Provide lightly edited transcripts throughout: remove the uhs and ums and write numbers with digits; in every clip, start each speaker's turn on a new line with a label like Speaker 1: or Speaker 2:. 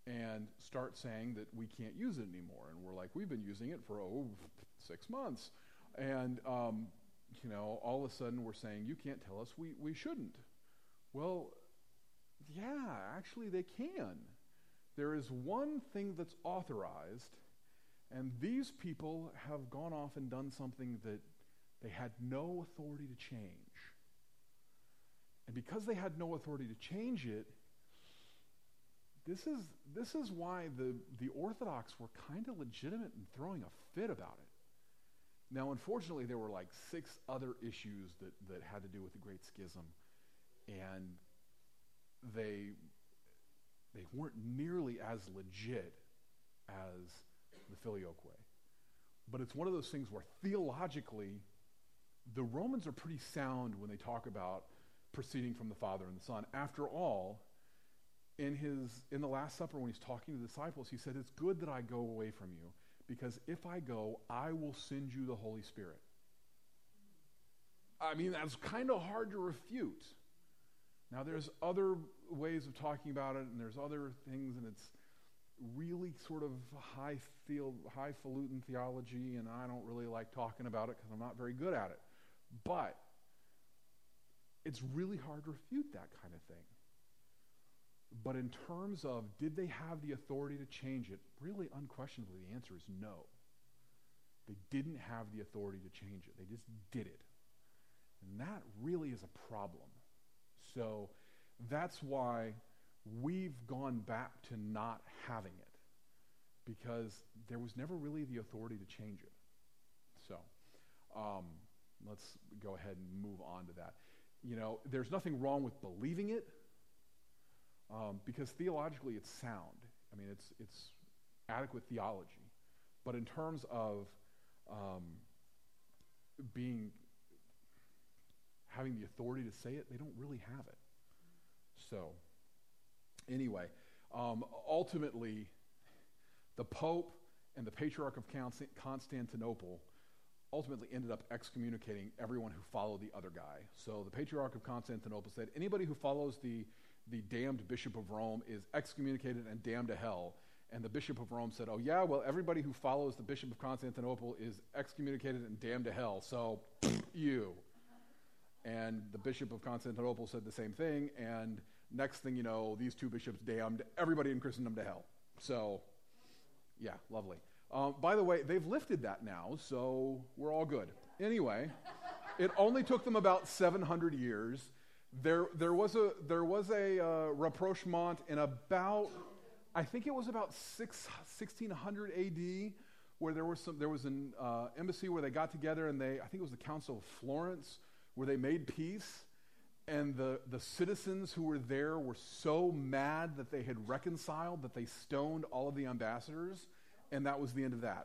Speaker 1: and start saying that we can't use it anymore. And we're like, we've been using it for 6 months. And, all of a sudden we're saying, you can't tell us we shouldn't. Well, yeah, actually they can. There is one thing that's authorized, and these people have gone off and done something that they had no authority to change. And because they had no authority to change it, this is why the Orthodox were kind of legitimate in throwing a fit about it. Now, unfortunately, there were like 6 other issues that had to do with the Great Schism, and they weren't nearly as legit as the Filioque. But it's one of those things where theologically, the Romans are pretty sound when they talk about proceeding from the Father and the Son. After all, in the Last Supper, when he's talking to the disciples, he said, it's good that I go away from you, because if I go, I will send you the Holy Spirit. I mean, that's kind of hard to refute. Now, there's other ways of talking about it, and there's other things, and it's really sort of highfalutin theology, and I don't really like talking about it because I'm not very good at it. But it's really hard to refute that kind of thing. But in terms of, did they have the authority to change it? Really, unquestionably, the answer is no. They didn't have the authority to change it. They just did it. And that really is a problem. So that's why we've gone back to not having it, because there was never really the authority to change it. So let's go ahead and move on to that. There's nothing wrong with believing it, because theologically it's sound. I mean, it's adequate theology. But in terms of having the authority to say it, they don't really have it. So, anyway, ultimately, the Pope and the Patriarch of Constantinople ultimately ended up excommunicating everyone who followed the other guy. So the Patriarch of Constantinople said, anybody who follows the damned Bishop of Rome is excommunicated and damned to hell. And the Bishop of Rome said, oh yeah, well, everybody who follows the Bishop of Constantinople is excommunicated and damned to hell, so you. And the Bishop of Constantinople said the same thing, and next thing you know, these 2 bishops damned everybody in Christendom to hell. So, yeah, lovely. By the way, they've lifted that now, so we're all good. Anyway, it only took them about 700 years. There was a rapprochement in about, I think it was about 1600 AD, where there was an embassy where they got together, and I think it was the Council of Florence, where they made peace, and the citizens who were there were so mad that they had reconciled that they stoned all of the ambassadors, and that was the end of that.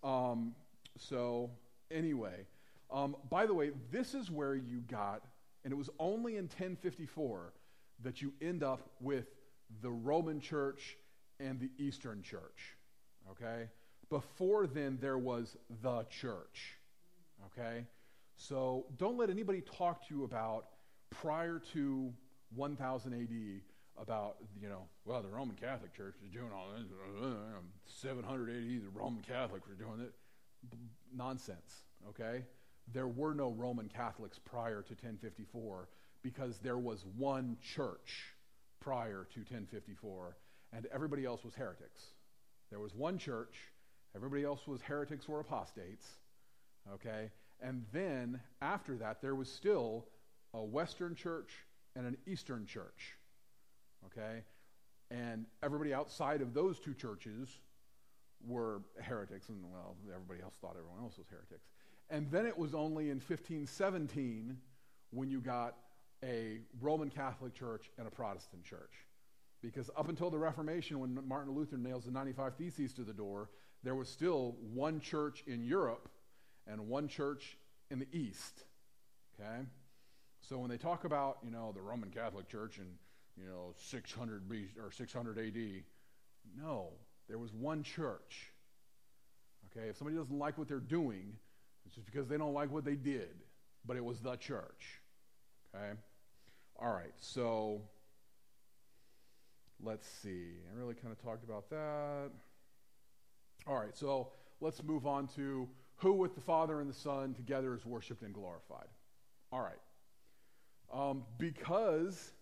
Speaker 1: So anyway, by the way, this is where you got, and it was only in 1054 that you end up with the Roman Church and the Eastern Church, okay? Before then, there was the church, okay? So don't let anybody talk to you about prior to 1000 AD about, the Roman Catholic Church is doing all this. 700 AD, the Roman Catholics were doing it. Nonsense, okay? There were no Roman Catholics prior to 1054 because there was one church prior to 1054, and everybody else was heretics. There was one church, everybody else was heretics or apostates, okay? And then, after that, there was still a Western church and an Eastern church, okay? And everybody outside of those 2 churches were heretics, and, well, everybody else thought everyone else was heretics. And then it was only in 1517 when you got a Roman Catholic church and a Protestant church. Because up until the Reformation, when Martin Luther nails the 95 Theses to the door, there was still one church in Europe and one church in the East, okay? So when they talk about, the Roman Catholic Church in, 600 BC or 600 AD, no, there was one church, okay? If somebody doesn't like what they're doing, it's just because they don't like what they did, but it was the church, okay? All right, so let's see. I really kind of talked about that. All right, so let's move on to who with the Father and the Son together is worshiped and glorified. All right. Because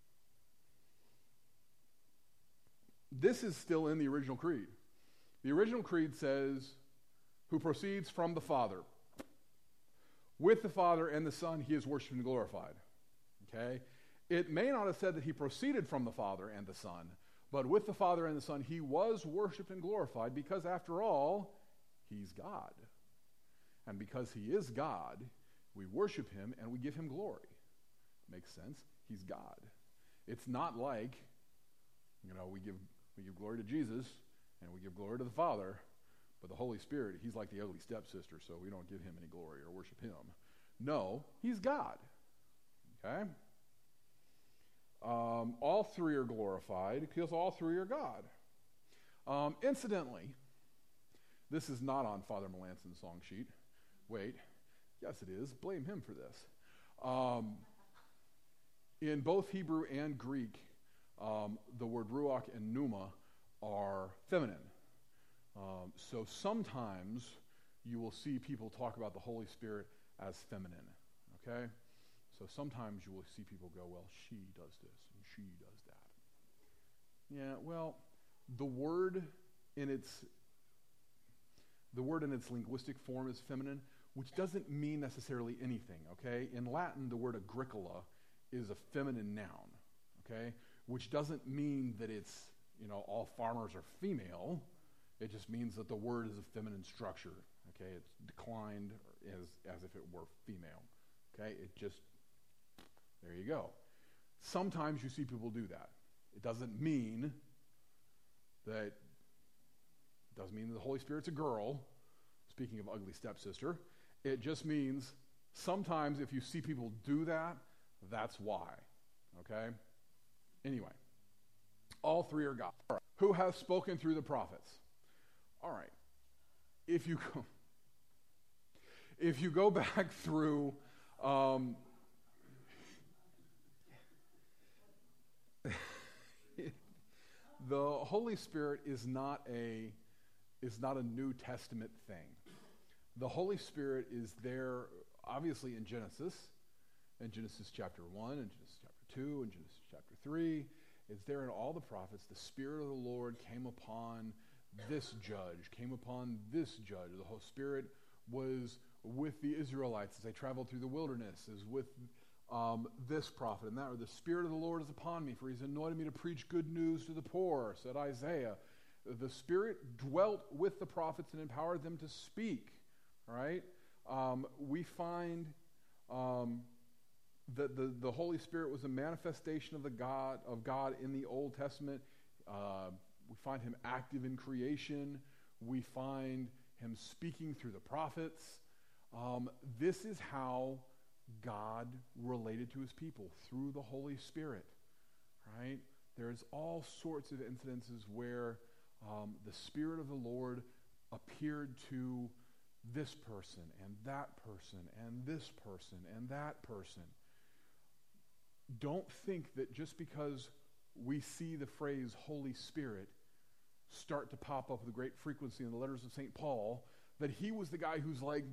Speaker 1: this is still in the original creed. The original creed says, who proceeds from the Father. With the Father and the Son, he is worshiped and glorified. Okay? It may not have said that he proceeded from the Father and the Son, but with the Father and the Son, he was worshiped and glorified because, after all, he's God. And because he is God, we worship him and we give him glory. Makes sense? He's God. It's not like, we give glory to Jesus and we give glory to the Father, but the Holy Spirit, he's like the ugly stepsister, so we don't give him any glory or worship him. No, he's God. Okay? All three are glorified because all three are God. Incidentally, this is not on Father Melanson's song sheet. Wait, yes it is. Blame him for this. In both Hebrew and Greek, the word ruach and pneuma are feminine. So sometimes you will see people talk about the Holy Spirit as feminine. Okay? So sometimes you will see people go, well, she does this and she does that. Yeah, well, the word in its linguistic form is feminine, which doesn't mean necessarily anything, okay? In Latin, the word agricola is a feminine noun, okay? Which doesn't mean that it's, all farmers are female. It just means that the word is a feminine structure, okay? It's declined as if it were female, okay? There you go. Sometimes you see people do that. It doesn't mean that the Holy Spirit's a girl, speaking of ugly stepsister. It just means sometimes if you see people do that, that's why. Okay? Anyway, all three are God. All right. Who has spoken through the prophets? All right. If you go back through the Holy Spirit is not a New Testament thing. The Holy Spirit is there, obviously, in Genesis chapter 1, and Genesis chapter 2, and Genesis chapter 3. It's there in all the prophets. The Spirit of the Lord came upon this judge, came upon this judge. The Holy Spirit was with the Israelites as they traveled through the wilderness, is with this prophet and that, or the Spirit of the Lord is upon me, for he's anointed me to preach good news to the poor, said Isaiah. The Spirit dwelt with the prophets and empowered them to speak. All right? We find that the Holy Spirit was a manifestation of God in the Old Testament. We find him active in creation. We find him speaking through the prophets. This is how God related to his people, through the Holy Spirit, right? There's all sorts of incidences where the Spirit of the Lord appeared to this person and that person and this person and that person. Don't think that just because we see the phrase Holy Spirit start to pop up with great frequency in the letters of St. Paul, that he was the guy who's like,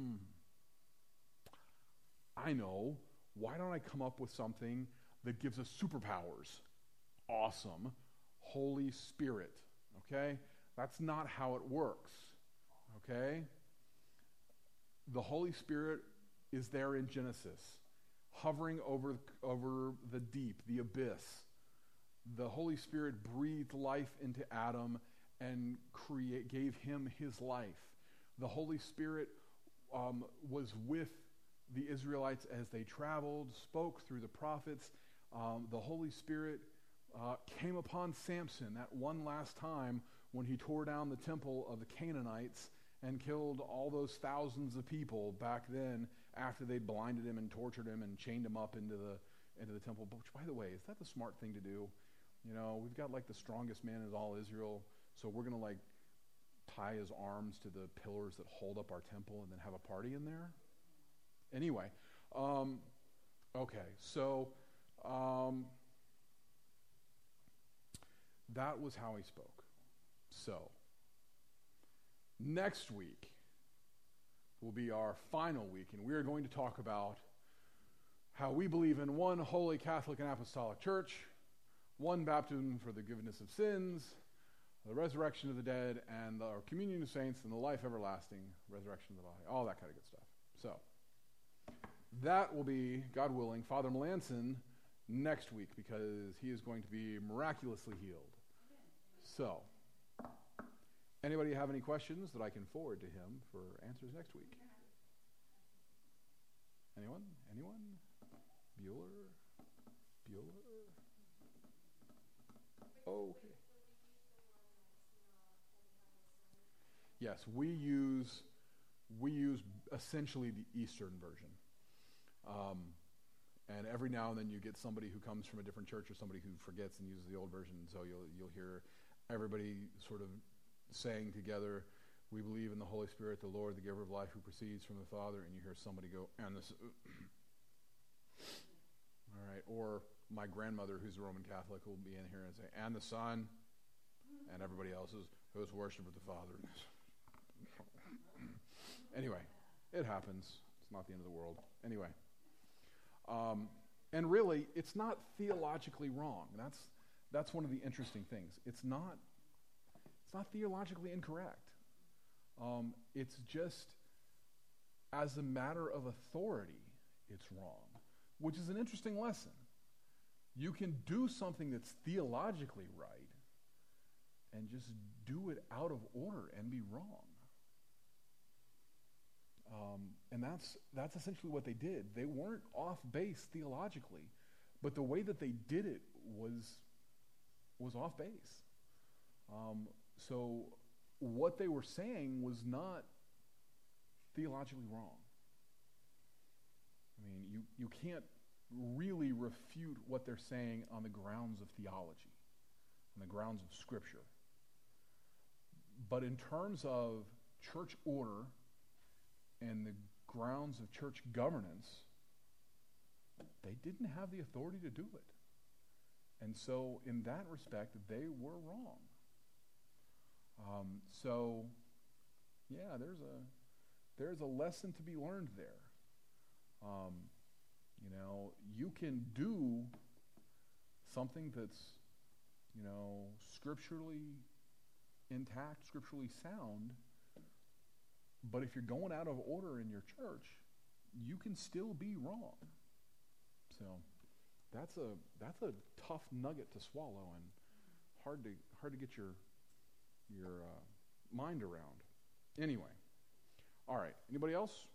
Speaker 1: I know, why don't I come up with something that gives us superpowers? Awesome. Holy Spirit. Okay? That's not how it works. Okay? The Holy Spirit is there in Genesis, hovering over the deep, the abyss. The Holy Spirit breathed life into Adam and gave him his life. The Holy Spirit was with the Israelites as they traveled, spoke through the prophets. The Holy Spirit came upon Samson that one last time when he tore down the temple of the Canaanites and killed all those thousands of people back then after they'd blinded him and tortured him and chained him up into the temple. Which, by the way, is that the smart thing to do? We've got like the strongest man in all Israel, so we're going to like tie his arms to the pillars that hold up our temple and then have a party in there? Anyway, okay, so that was how he spoke. So, next week will be our final week, and we are going to talk about how we believe in one holy Catholic and Apostolic Church, one baptism for the forgiveness of sins, the resurrection of the dead, and our communion of saints, and the life everlasting, resurrection of the body, all that kind of good stuff. So, that will be, God willing, Father Melanson next week, because he is going to be miraculously healed. So, anybody have any questions that I can forward to him for answers next week? Anyone? Anyone? Bueller? Okay. Yes, we use essentially the Eastern version. And every now and then you get somebody who comes from a different church or somebody who forgets and uses the old version. So you'll hear everybody sort of saying together, "We believe in the Holy Spirit, the Lord, the giver of life, who proceeds from the Father," and you hear somebody go, "And this." All right. Or my grandmother, who's a Roman Catholic, will be in here and say, "And the Son," and everybody else is, "Who's worshipeth the Father." Anyway, it happens. It's not the end of the world. Anyway. And really, it's not theologically wrong. That's one of the interesting things. It's not theologically incorrect. It's just, as a matter of authority, it's wrong, which is an interesting lesson. You can do something that's theologically right and just do it out of order and be wrong. And that's essentially what they did. They weren't off base theologically, but the way that they did it was off base. So what they were saying was not theologically wrong. I mean, you can't really refute what they're saying on the grounds of theology, on the grounds of Scripture. But in terms of church order and the grounds of church governance, they didn't have the authority to do it. And so in that respect, they were wrong. So, yeah, there's a lesson to be learned there. You can do something that's, scripturally intact, scripturally sound, but if you're going out of order in your church, you can still be wrong. So that's a tough nugget to swallow and hard to get your mind around. Anyway, all right. Anybody else?